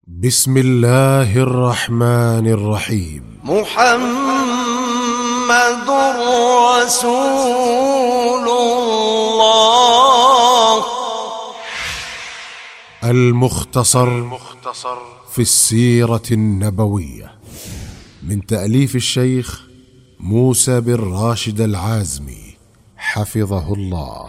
بسم الله الرحمن الرحيم. محمد رسول الله. المختصر في السيرة النبوية من تأليف الشيخ موسى بن راشد العازمي حفظه الله.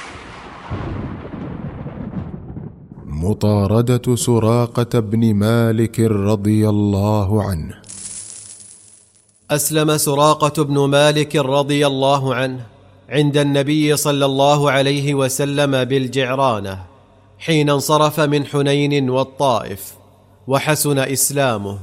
مطاردة سراقة بن مالك رضي الله عنه. أسلم سراقة بن مالك رضي الله عنه عند النبي صلى الله عليه وسلم بالجعرانة حين انصرف من حنين والطائف، وحسن إسلامه.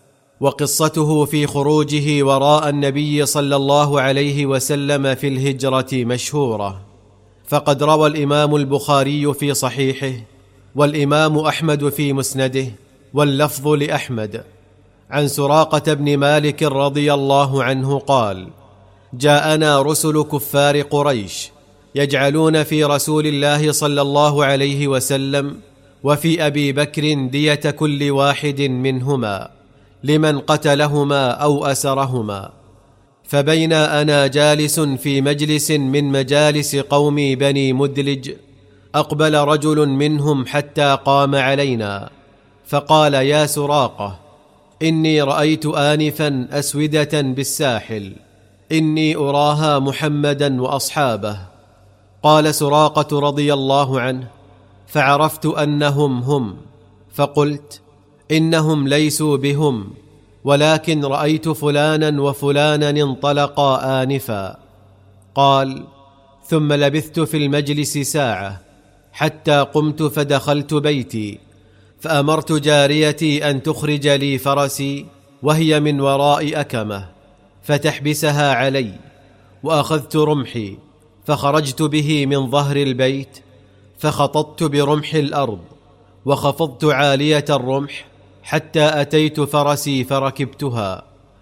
وقصته في خروجه وراء النبي صلى الله عليه وسلم في الهجرة مشهورة، فقد روى الإمام البخاري في صحيحه والإمام أحمد في مسنده واللفظ لأحمد عن سراقة بن مالك رضي الله عنه قال: جاءنا رسل كفار قريش يجعلون في رسول الله صلى الله عليه وسلم وفي أبي بكر دية كل واحد منهما لمن قتلهما أو أسرهما. فبينا أنا جالس في مجلس من مجالس قوم بني مدلج، أقبل رجل منهم حتى قام علينا فقال: يا سراقة، إني رأيت آنفا أسودة بالساحل، إني أراها محمدا وأصحابه. قال سراقة رضي الله عنه: فعرفت أنهم هم، فقلت: إنهم ليسوا بهم، ولكن رأيت فلانا وفلانا انطلقا آنفا. قال: ثم لبثت في المجلس ساعة حتى قمت فدخلت بيتي، فأمرت جاريتي أن تخرج لي فرسي وهي من وراء أكمة فتحبسها علي، وأخذت رمحي فخرجت به من ظهر البيت، فخططت برمح الأرض وخفضت عالية الرمح حتى أتيت فرسي فركبتها،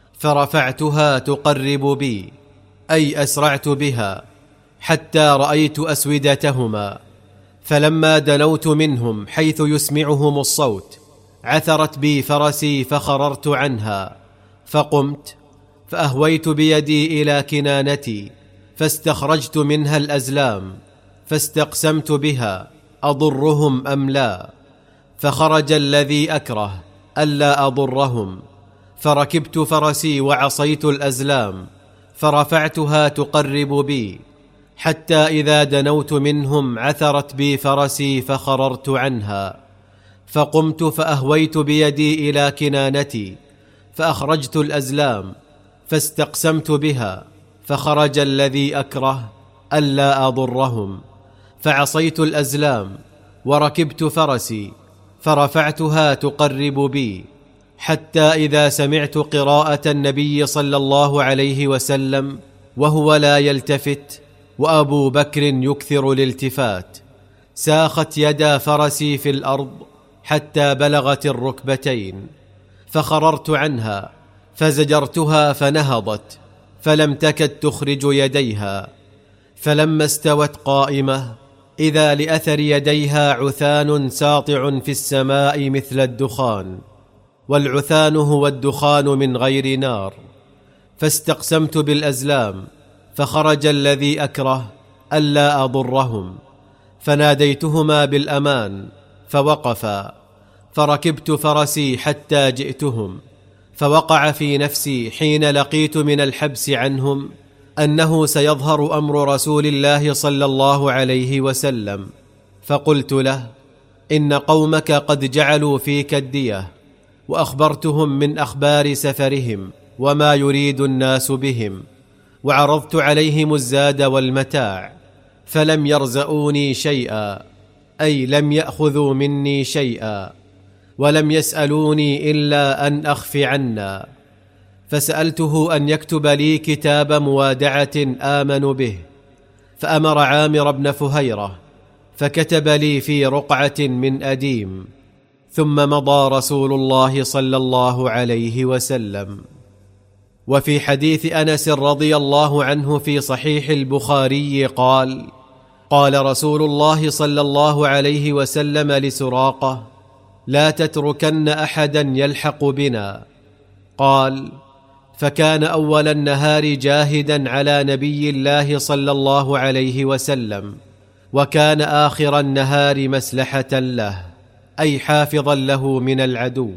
فرفعتها تقرب بي، أي أسرعت بها حتى رأيت أسودتهما. فلما دنوت منهم حيث يسمعهم الصوت عثرت بي فرسي فخررت عنها، فقمت فأهويت بيدي إلى كنانتي فاستخرجت منها الأزلام فاستقسمت بها أضرهم أم لا، فخرج الذي أكره ألا أضرهم، فركبت فرسي وعصيت الأزلام فرفعتها تقرب بي، حتى إذا دنوت منهم عثرت بي فرسي فخررت عنها، فقمت فأهويت بيدي إلى كنانتي فأخرجت الأزلام فاستقسمت بها، فخرج الذي أكره ألا أضرهم، فعصيت الأزلام وركبت فرسي فرفعتها تقرب بي، حتى إذا سمعت قراءة النبي صلى الله عليه وسلم وهو لا يلتفت وأبو بكر يكثر الالتفات، ساخت يدا فرسي في الأرض حتى بلغت الركبتين، فخررت عنها فزجرتها فنهضت فلم تكد تخرج يديها، فلما استوت قائمة إذا لأثر يديها عثان ساطع في السماء مثل الدخان، والعثان هو الدخان من غير نار. فاستقسمت بالأزلام فخرج الذي أكره ألا أضرهم، فناديتهما بالأمان فوقفا، فركبت فرسي حتى جئتهم، فوقع في نفسي حين لقيت من الحبس عنهم أنه سيظهر أمر رسول الله صلى الله عليه وسلم، فقلت له: إن قومك قد جعلوا فيك الدية، وأخبرتهم من أخبار سفرهم وما يريد الناس بهم، وعرضت عليهم الزاد والمتاع، فلم يرزؤوني شيئا، أي لم يأخذوا مني شيئا، ولم يسألوني إلا أن أخفي عنا. فسألته أن يكتب لي كتاب موادعة آمن به، فأمر عامر بن فهيرة فكتب لي في رقعة من أديم، ثم مضى رسول الله صلى الله عليه وسلم. وفي حديث أنس رضي الله عنه في صحيح البخاري قال: قال رسول الله صلى الله عليه وسلم لسراقة: لا تتركن أحدا يلحق بنا. قال: فكان أول النهار جاهدا على نبي الله صلى الله عليه وسلم، وكان آخر النهار مسلحة له، أي حافظا له من العدو.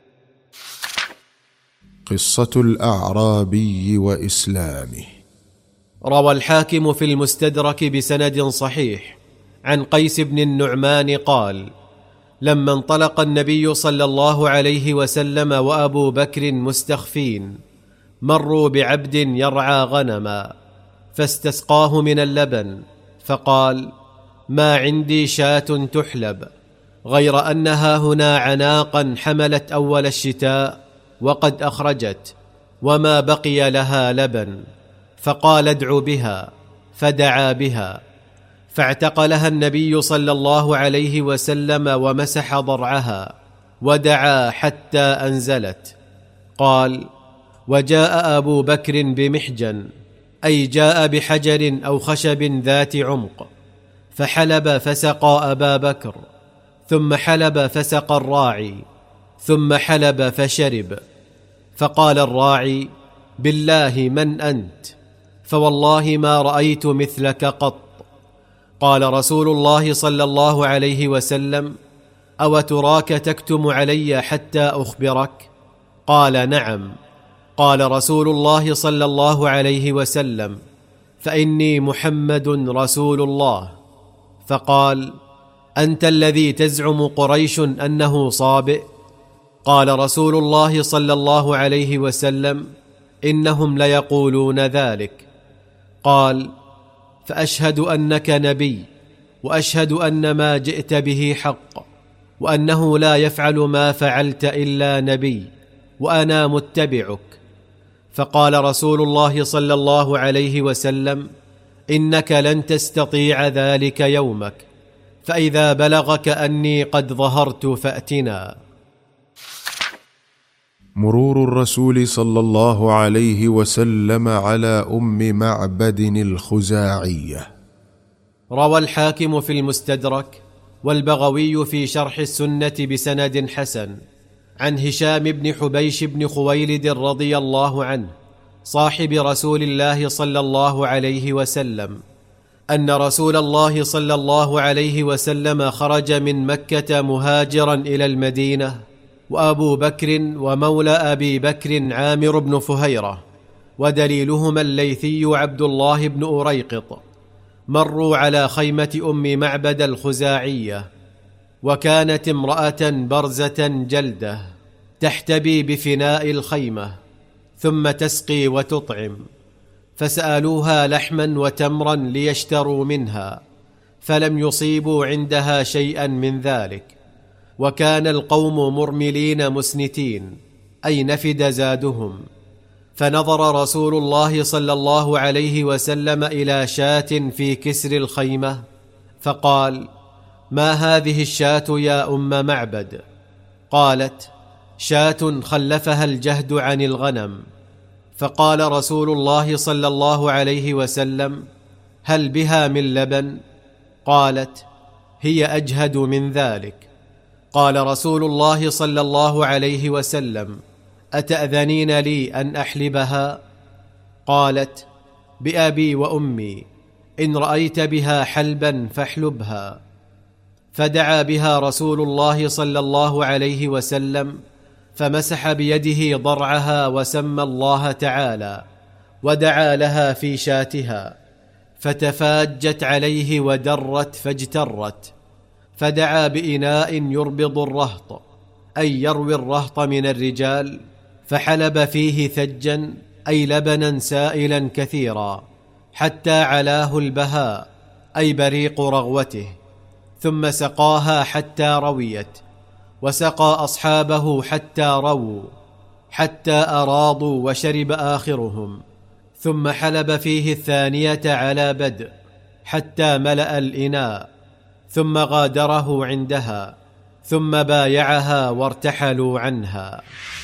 قصة الأعرابي وإسلامه. روى الحاكم في المستدرك بسند صحيح عن قيس بن النعمان قال: لما انطلق النبي صلى الله عليه وسلم وأبو بكر مستخفين، مروا بعبد يرعى غنما، فاستسقاه من اللبن، فقال: ما عندي شاة تحلب، غير أنها هنا عناقا حملت أول الشتاء وقد أخرجت، وما بقي لها لبن. فقال: ادع بها، فدعا بها، فاعتقلها النبي صلى الله عليه وسلم ومسح ضرعها، ودعا حتى أنزلت. قال: وجاء أبو بكر بمحجن، أي جاء بحجر أو خشب ذات عمق، فحلب فسقى أبا بكر، ثم حلب فسقى الراعي، ثم حلب فشرب. فقال الراعي: بالله من أنت؟ فوالله ما رأيت مثلك قط. قال رسول الله صلى الله عليه وسلم: أو تراك تكتم علي حتى أخبرك؟ قال: نعم. قال رسول الله صلى الله عليه وسلم: فإني محمد رسول الله. فقال: أنت الذي تزعم قريش أنه صابئ؟ قال رسول الله صلى الله عليه وسلم: إنهم ليقولون ذلك. قال: فأشهد أنك نبي، وأشهد أن ما جئت به حق، وأنه لا يفعل ما فعلت إلا نبي، وأنا متبعك. فقال رسول الله صلى الله عليه وسلم: إنك لن تستطيع ذلك يومك، فإذا بلغك أني قد ظهرت فأتنا. مرور الرسول صلى الله عليه وسلم على معبد الخزاعية. روى الحاكم في المستدرك والبغوي في شرح السنة بسند حسن عن هشام بن حبيش بن خويلد رضي الله عنه صاحب رسول الله صلى الله عليه وسلم أن رسول الله صلى الله عليه وسلم خرج من مكة مهاجرا إلى المدينة، وأبو بكر ومولى أبي بكر عامر بن فهيرة، ودليلهما الليثي عبد الله بن أريقط، مروا على خيمة معبد الخزاعية، وكانت امرأة برزة جلدة تحتبي بفناء الخيمة، ثم تسقي وتطعم، فسألوها لحما وتمرا ليشتروا منها، فلم يصيبوا عندها شيئا من ذلك، وكان القوم مرملين مسنتين، أي نفد زادهم. فنظر رسول الله صلى الله عليه وسلم إلى شاة في كسر الخيمة، فقال: ما هذه الشاة يا معبد؟ قالت: شاة خلفها الجهد عن الغنم. فقال رسول الله صلى الله عليه وسلم: هل بها من لبن؟ قالت: هي أجهد من ذلك. قال رسول الله صلى الله عليه وسلم: أتأذنين لي أن أحلبها؟ قالت: بأبي وأمي، إن رأيت بها حلبا فاحلبها. فدعا بها رسول الله صلى الله عليه وسلم، فمسح بيده ضرعها وسمى الله تعالى، ودعا لها في شاتها، فتفاجت عليه ودرت فاجترت، فدعا بإناء يربض الرهط، أي يروي الرهط من الرجال، فحلب فيه ثجا، أي لبنا سائلا كثيرا، حتى علاه البهاء، أي بريق رغوته، ثم سقاها حتى رويت، وسقى أصحابه حتى رووا، حتى أراضوا وشرب آخرهم، ثم حلب فيه الثانية على بدء حتى ملأ الإناء، ثم غادره عندها، ثم بايعها وارتحلوا عنها.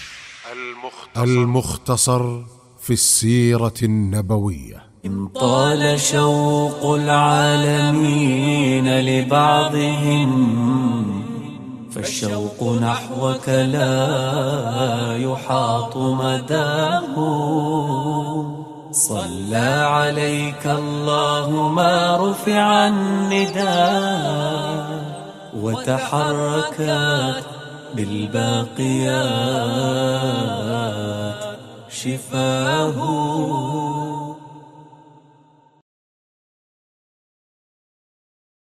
المختصر في السيرة النبوية. إن طال شوق العالمين لبعضهم فالشوق نحوك لا يحاط مداه. صلى عليك الله ما رفع النداء، وتحركت بالباقيات شفاه.